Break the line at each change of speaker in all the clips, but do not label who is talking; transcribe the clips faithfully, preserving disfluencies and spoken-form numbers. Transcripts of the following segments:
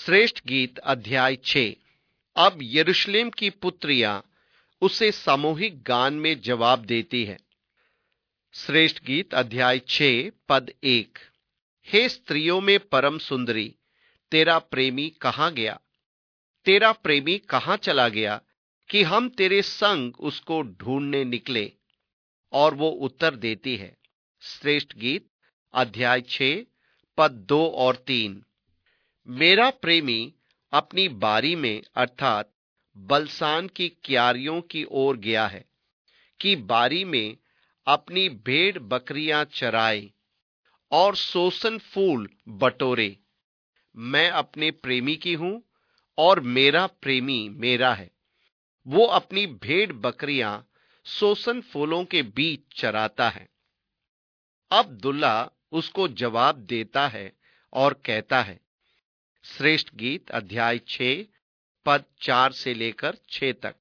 श्रेष्ठ गीत अध्याय छः। अब यरूशलेम की पुत्रियां उसे सामूहिक गान में जवाब देती है। श्रेष्ठ गीत अध्याय छः पद एक। हे स्त्रियों में परम सुंदरी, तेरा प्रेमी कहाँ गया? तेरा प्रेमी कहाँ चला गया कि हम तेरे संग उसको ढूंढने निकले? और वो उत्तर देती है। श्रेष्ठ गीत अध्याय छः पद दो और तीन। मेरा प्रेमी अपनी बारी में अर्थात बलसान की क्यारियों की ओर गया है कि बारी में अपनी भेड़ बकरियां चराए और सोसन फूल बटोरे। मैं अपने प्रेमी की हूं और मेरा प्रेमी मेरा है। वो अपनी भेड़ बकरियां सोसन फूलों के बीच चराता है। अब दुल्हा उसको जवाब देता है और कहता है। श्रेष्ठ गीत अध्याय छः पद चार से लेकर छः तक।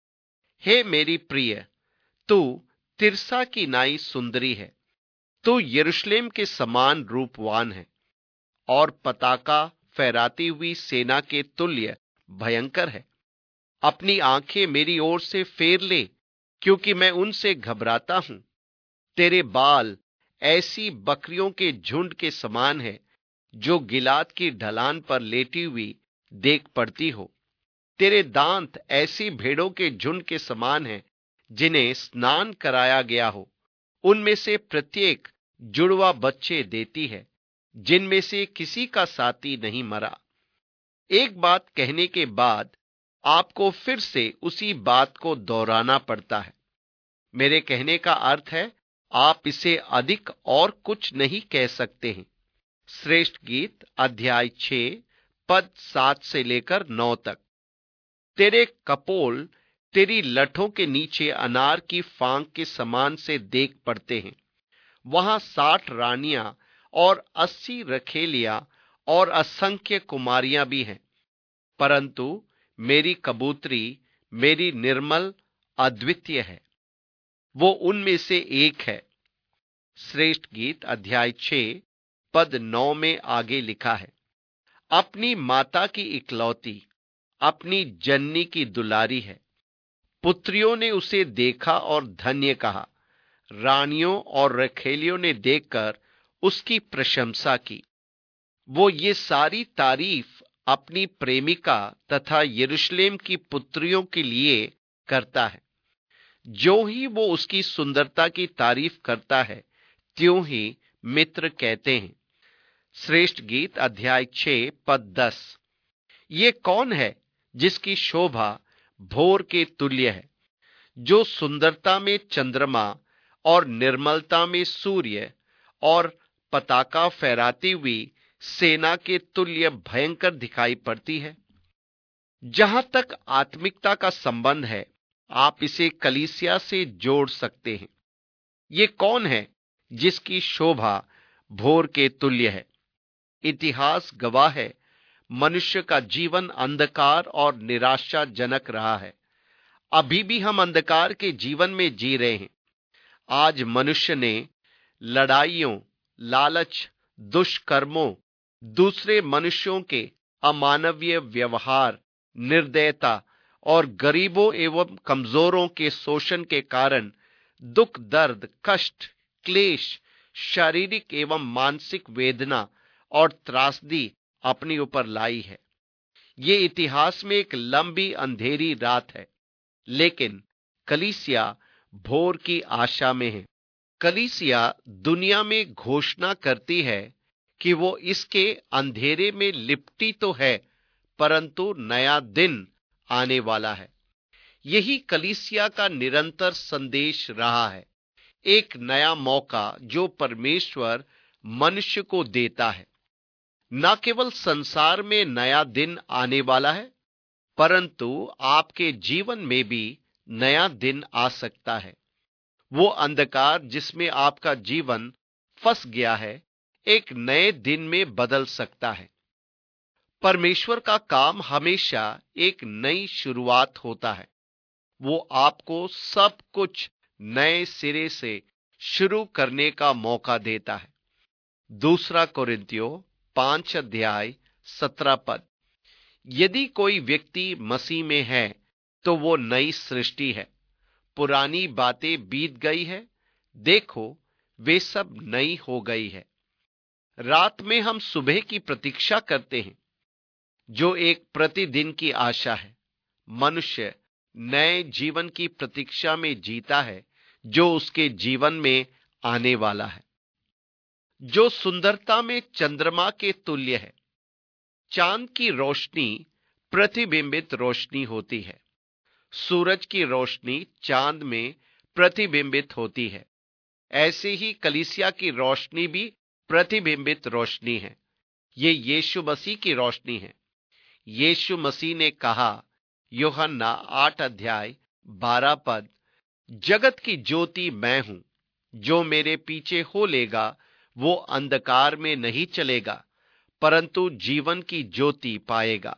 हे मेरी प्रिय, तू तिरसा की नाई सुंदरी है। तू यरूशलेम के समान रूपवान है और पताका फहराती हुई सेना के तुल्य भयंकर है। अपनी आंखें मेरी ओर से फेर ले, क्योंकि मैं उनसे घबराता हूं। तेरे बाल ऐसी बकरियों के झुंड के समान है जो गिलाद की ढलान पर लेटी हुई देख पड़ती हो। तेरे दांत ऐसी भेड़ों के झुंड के समान हैं जिन्हें स्नान कराया गया हो। उनमें से प्रत्येक जुड़वा बच्चे देती है, जिनमें से किसी का साथी नहीं मरा। एक बात कहने के बाद आपको फिर से उसी बात को दोहराना पड़ता है। मेरे कहने का अर्थ है, आप इसे अधिक और कुछ नहीं कह सकते हैं। श्रेष्ठ गीत अध्याय छः पद सात से लेकर नौ तक। तेरे कपोल तेरी लठों के नीचे अनार की फांक के समान से देख पड़ते हैं। वहां साठ रानियां और अस्सी रखेलियां और असंख्य कुमारियां भी हैं, परंतु मेरी कबूतरी मेरी निर्मल अद्वितीय है। वो उनमें से एक है। श्रेष्ठ गीत अध्याय छः पद नौ में आगे लिखा है। अपनी माता की इकलौती, अपनी जननी की दुलारी है। पुत्रियों ने उसे देखा और धन्य कहा। रानियों और रखेलियों ने देखकर उसकी प्रशंसा की। वो ये सारी तारीफ अपनी प्रेमिका तथा यरूशलेम की पुत्रियों के लिए करता है। जो ही वो उसकी सुंदरता की तारीफ करता है, त्यों ही मित्र कहते हैं। श्रेष्ठ गीत अध्याय छः पद दस। ये कौन है जिसकी शोभा भोर के तुल्य है, जो सुंदरता में चंद्रमा और निर्मलता में सूर्य और पताका फहराती हुई सेना के तुल्य भयंकर दिखाई पड़ती है? जहां तक आत्मिकता का संबंध है, आप इसे कलीसिया से जोड़ सकते हैं। ये कौन है जिसकी शोभा भोर के तुल्य है? इतिहास गवाह है, मनुष्य का जीवन अंधकार और निराशाजनक रहा है। अभी भी हम अंधकार के जीवन में जी रहे हैं। आज मनुष्य ने लड़ाइयों, लालच, दुष्कर्मों, दूसरे मनुष्यों के अमानवीय व्यवहार, निर्दयता और गरीबों एवं कमजोरों के शोषण के कारण दुख, दर्द, कष्ट, क्लेश, शारीरिक एवं मानसिक वेदना और त्रासदी अपने ऊपर लाई है। ये इतिहास में एक लंबी अंधेरी रात है, लेकिन कलीसिया भोर की आशा में है। कलीसिया दुनिया में घोषणा करती है कि वो इसके अंधेरे में लिपटी तो है, परंतु नया दिन आने वाला है। यही कलीसिया का निरंतर संदेश रहा है। एक नया मौका जो परमेश्वर मनुष्य को देता है। न केवल संसार में नया दिन आने वाला है, परंतु आपके जीवन में भी नया दिन आ सकता है। वो अंधकार जिसमें आपका जीवन फंस गया है, एक नए दिन में बदल सकता है। परमेश्वर का काम हमेशा एक नई शुरुआत होता है। वो आपको सब कुछ नए सिरे से शुरू करने का मौका देता है। दूसरा कोरिन्थियों पांच अध्याय सत्रह पद। यदि कोई व्यक्ति मसीह में है तो वो नई सृष्टि है, पुरानी बातें बीत गई है, देखो वे सब नई हो गई है। रात में हम सुबह की प्रतीक्षा करते हैं, जो एक प्रतिदिन की आशा है। मनुष्य नए जीवन की प्रतीक्षा में जीता है, जो उसके जीवन में आने वाला है, जो सुंदरता में चंद्रमा के तुल्य है। चांद की रोशनी प्रतिबिंबित रोशनी होती है, सूरज की रोशनी चांद में प्रतिबिंबित होती है। ऐसे ही कलीसिया की रोशनी भी प्रतिबिंबित रोशनी है। ये यीशु मसीह की रोशनी है। यीशु मसीह ने कहा, यूहन्ना आठ अध्याय बारह पद, जगत की ज्योति मैं हूं, जो मेरे पीछे हो लेगा वो अंधकार में नहीं चलेगा, परंतु जीवन की ज्योति पाएगा।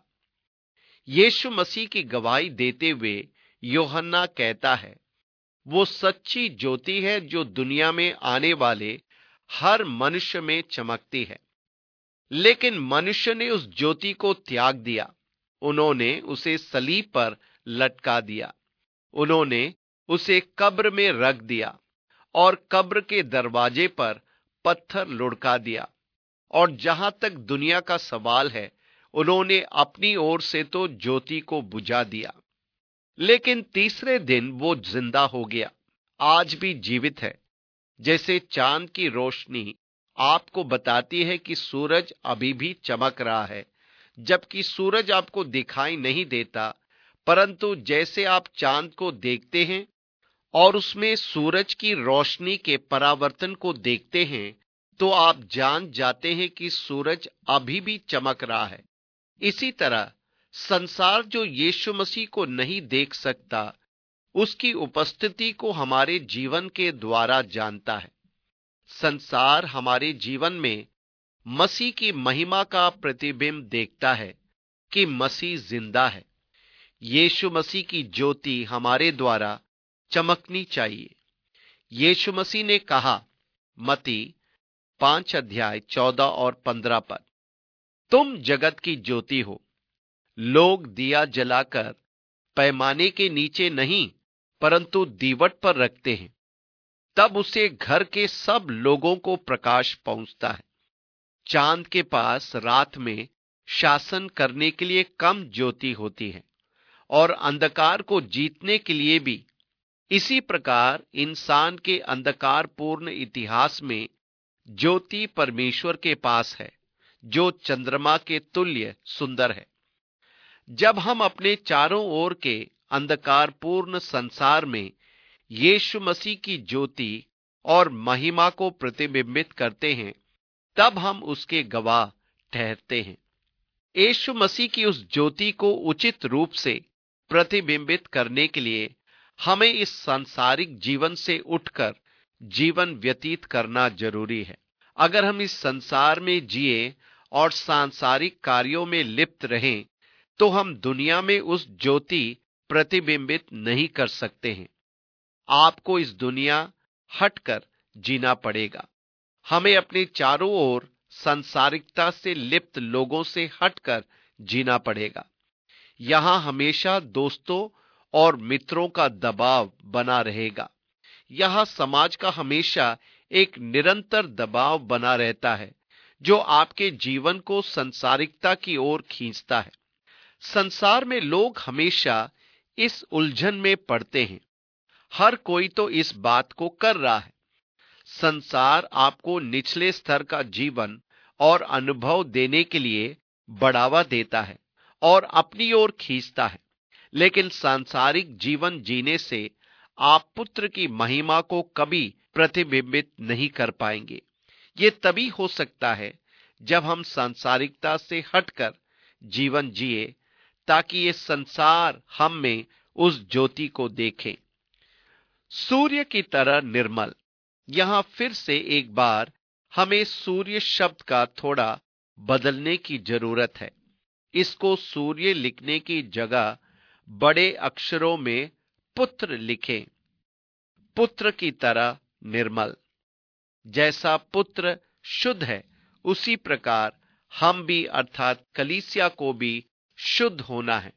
यीशु मसीह की गवाही देते हुए यूहन्ना कहता है, वो सच्ची ज्योति है जो दुनिया में आने वाले हर मनुष्य में चमकती है। लेकिन मनुष्य ने उस ज्योति को त्याग दिया। उन्होंने उसे सलीब पर लटका दिया। उन्होंने उसे कब्र में रख दिया और कब्र के दरवाजे पर पत्थर लुढ़का दिया। और जहां तक दुनिया का सवाल है, उन्होंने अपनी ओर से तो ज्योति को बुझा दिया। लेकिन तीसरे दिन वो जिंदा हो गया, आज भी जीवित है। जैसे चांद की रोशनी आपको बताती है कि सूरज अभी भी चमक रहा है, जबकि सूरज आपको दिखाई नहीं देता, परंतु जैसे आप चांद को देखते हैं और उसमें सूरज की रोशनी के परावर्तन को देखते हैं, तो आप जान जाते हैं कि सूरज अभी भी चमक रहा है। इसी तरह संसार जो यीशु मसीह को नहीं देख सकता, उसकी उपस्थिति को हमारे जीवन के द्वारा जानता है। संसार हमारे जीवन में मसीह की महिमा का प्रतिबिंब देखता है कि मसीह जिंदा है। यीशु मसीह की ज्योति हमारे द्वारा चमकनी चाहिए। यीशु मसीह ने कहा, मत्ती पांच अध्याय चौदह और पंद्रह पद, तुम जगत की ज्योति हो। लोग दिया जलाकर पैमाने के नीचे नहीं, परंतु दीवट पर रखते हैं, तब उसे घर के सब लोगों को प्रकाश पहुंचता है। चांद के पास रात में शासन करने के लिए कम ज्योति होती है और अंधकार को जीतने के लिए भी। इसी प्रकार इंसान के अंधकारपूर्ण इतिहास में ज्योति परमेश्वर के पास है, जो चंद्रमा के तुल्य सुंदर है। जब हम अपने चारों ओर के अंधकारपूर्ण संसार में यीशु मसीह की ज्योति और महिमा को प्रतिबिंबित करते हैं, तब हम उसके गवाह ठहरते हैं। यीशु मसीह की उस ज्योति को उचित रूप से प्रतिबिंबित करने के लिए हमें इस सांसारिक जीवन से उठकर जीवन व्यतीत करना जरूरी है। अगर हम इस संसार में जिए और सांसारिक कार्यों में लिप्त रहें, तो हम दुनिया में उस ज्योति प्रतिबिंबित नहीं कर सकते हैं। आपको इस दुनिया हटकर जीना पड़ेगा। हमें अपने चारों ओर सांसारिकता से लिप्त लोगों से हटकर जीना पड़ेगा। यहां हमेशा दोस्तों और मित्रों का दबाव बना रहेगा। यहां समाज का हमेशा एक निरंतर दबाव बना रहता है, जो आपके जीवन को सांसारिकता की ओर खींचता है। संसार में लोग हमेशा इस उलझन में पड़ते हैं। हर कोई तो इस बात को कर रहा है। संसार आपको निचले स्तर का जीवन और अनुभव देने के लिए बढ़ावा देता है और अपनी ओर खींचता है, लेकिन सांसारिक जीवन जीने से आप पुत्र की महिमा को कभी प्रतिबिंबित नहीं कर पाएंगे। ये तभी हो सकता है जब हम सांसारिकता से हटकर जीवन जिए, ताकि ये संसार हम में उस ज्योति को देखे। सूर्य की तरह निर्मल। यहां फिर से एक बार हमें सूर्य शब्द का थोड़ा बदलने की जरूरत है। इसको सूर्य लिखने की जगह बड़े अक्षरों में पुत्र लिखें। पुत्र की तरह निर्मल। जैसा पुत्र शुद्ध है, उसी प्रकार हम भी अर्थात कलीसिया को भी शुद्ध होना है।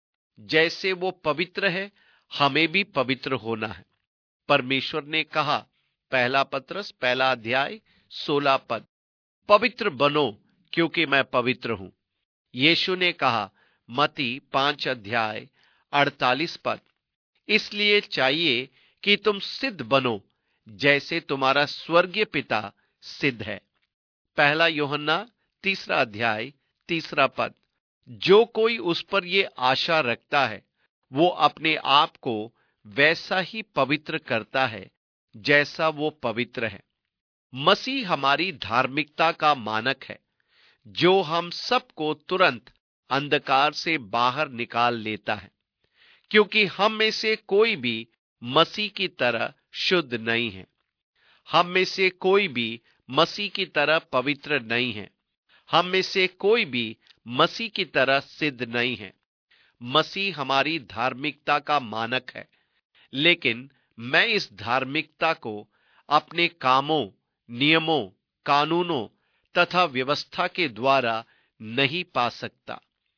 जैसे वो पवित्र है, हमें भी पवित्र होना है। परमेश्वर ने कहा, पहला पत्रस पहला अध्याय सोलह पद, पवित्र बनो क्योंकि मैं पवित्र हूं। यीशु ने कहा, मत्ती पांच अध्याय अड़तालीस पद, इसलिए चाहिए कि तुम सिद्ध बनो जैसे तुम्हारा स्वर्गीय पिता सिद्ध है। पहला यूहन्ना तीसरा अध्याय तीसरा पद, जो कोई उस पर ये आशा रखता है वो अपने आप को वैसा ही पवित्र करता है जैसा वो पवित्र है। मसीह हमारी धार्मिकता का मानक है, जो हम सबको तुरंत अंधकार से बाहर निकाल लेता है, क्योंकि हम में से कोई भी मसीह की तरह शुद्ध नहीं है। हम में से कोई भी मसीह की तरह पवित्र नहीं है। हम में से कोई भी मसीह की तरह सिद्ध नहीं है। मसीह हमारी धार्मिकता का मानक है, लेकिन मैं इस धार्मिकता को अपने कामों, नियमों, कानूनों तथा व्यवस्था के द्वारा नहीं पा सकता।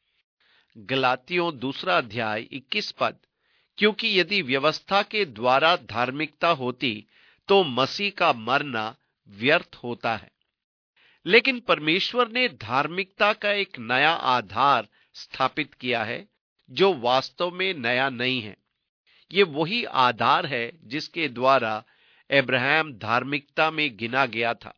गलातियों दूसरा अध्याय इक्कीस पद, क्योंकि यदि व्यवस्था के द्वारा धार्मिकता होती तो मसीह का मरना व्यर्थ होता है। लेकिन परमेश्वर ने धार्मिकता का एक नया आधार स्थापित किया है, जो वास्तव में नया नहीं है। ये वही आधार है जिसके द्वारा अब्राहम धार्मिकता में गिना गया था।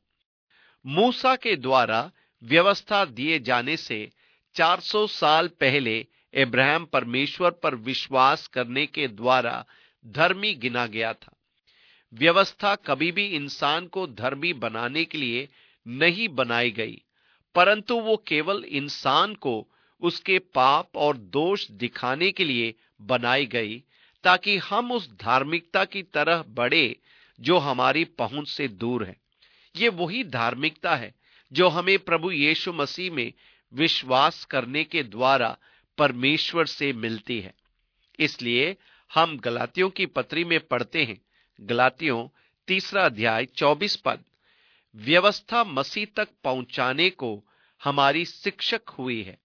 मूसा के द्वारा व्यवस्था दिए जाने से चार सौ साल पहले अब्राहम परमेश्वर पर विश्वास करने के द्वारा धर्मी गिना गया था। व्यवस्था कभी भी इंसान को धर्मी बनाने के लिए नहीं बनाई गई, परंतु वो केवल इंसान को उसके पाप और दोष दिखाने के लिए बनाई गई, ताकि हम उस धार्मिकता की तरह बढ़े जो हमारी पहुंच से दूर है। ये वही धार्मिकता है जो हमें प्रभु यीशु मसीह में विश्वास करने के द्वारा परमेश्वर से मिलती है। इसलिए हम गलातियों की पत्री में पढ़ते हैं, गलातियों तीसरा अध्याय चौबीस पद, व्यवस्था मसीह तक पहुंचाने को हमारी शिक्षक हुई है।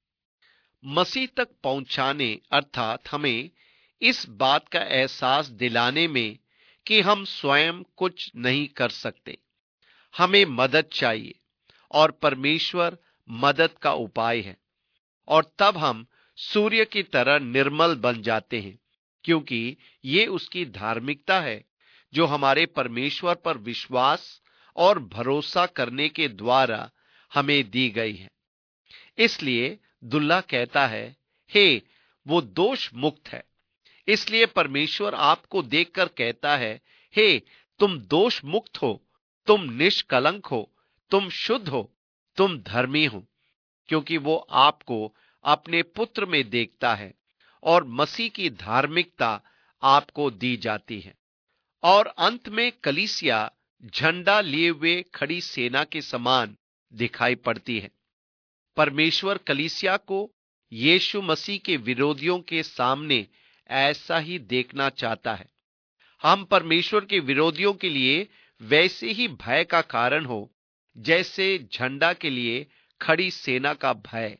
मसीह तक पहुंचाने अर्थात हमें इस बात का एहसास दिलाने में कि हम स्वयं कुछ नहीं कर सकते, हमें मदद चाहिए और परमेश्वर मदद का उपाय है। और तब हम सूर्य की तरह निर्मल बन जाते हैं, क्योंकि ये उसकी धार्मिकता है जो हमारे परमेश्वर पर विश्वास और भरोसा करने के द्वारा हमें दी गई है। इसलिए दुल्हा कहता है, हे वो दोष मुक्त है। इसलिए परमेश्वर आपको देखकर कहता है, हे तुम दोष मुक्त हो, तुम निष्कलंक हो, तुम शुद्ध हो, तुम धर्मी हो, क्योंकि वो आपको अपने पुत्र में देखता है और मसीह की धार्मिकता आपको दी जाती है। और अंत में कलीसिया झंडा लिए हुए खड़ी सेना के समान दिखाई पड़ती है। परमेश्वर कलीसिया को यीशु मसीह के विरोधियों के सामने ऐसा ही देखना चाहता है। हम परमेश्वर के विरोधियों के लिए वैसे ही भय का कारण हो जैसे झंडा के लिए खड़ी सेना का भय।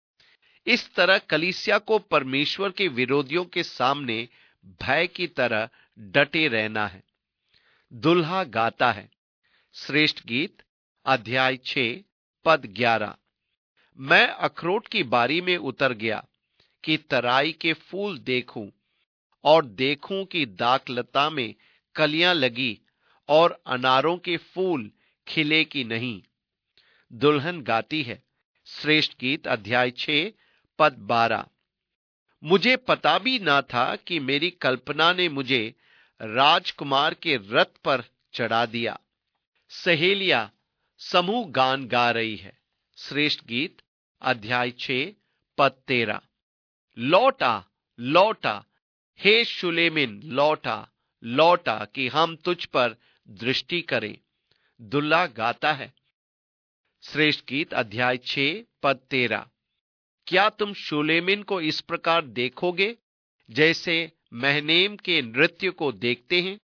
इस तरह कलीसिया को परमेश्वर के विरोधियों के सामने भय की तरह डटे रहना है। दुल्हा गाता है, श्रेष्ठ गीत अध्याय छह पद ग्यारह, मैं अखरोट की बारी में उतर गया कि तराई के फूल देखूं और देखूं कि दाखलता में कलियां लगी और अनारों के फूल खिले कि नहीं। दुल्हन गाती है, श्रेष्ठ गीत अध्याय छह पद बारह, मुझे पता भी ना था कि मेरी कल्पना ने मुझे राजकुमार के रथ पर चढ़ा दिया। सहेलिया समूह गान गा रही है, श्रेष्ठ गीत अध्याय छह पद तेरह, लौटा लौटा हे शुलेमिन, लौटा लौटा कि हम तुझ पर दृष्टि करें। दुल्हा गाता है, श्रेष्ठ गीत अध्याय छह पद तेरह, क्या तुम शुलेमिन को इस प्रकार देखोगे जैसे महनेम के नृत्य को देखते हैं?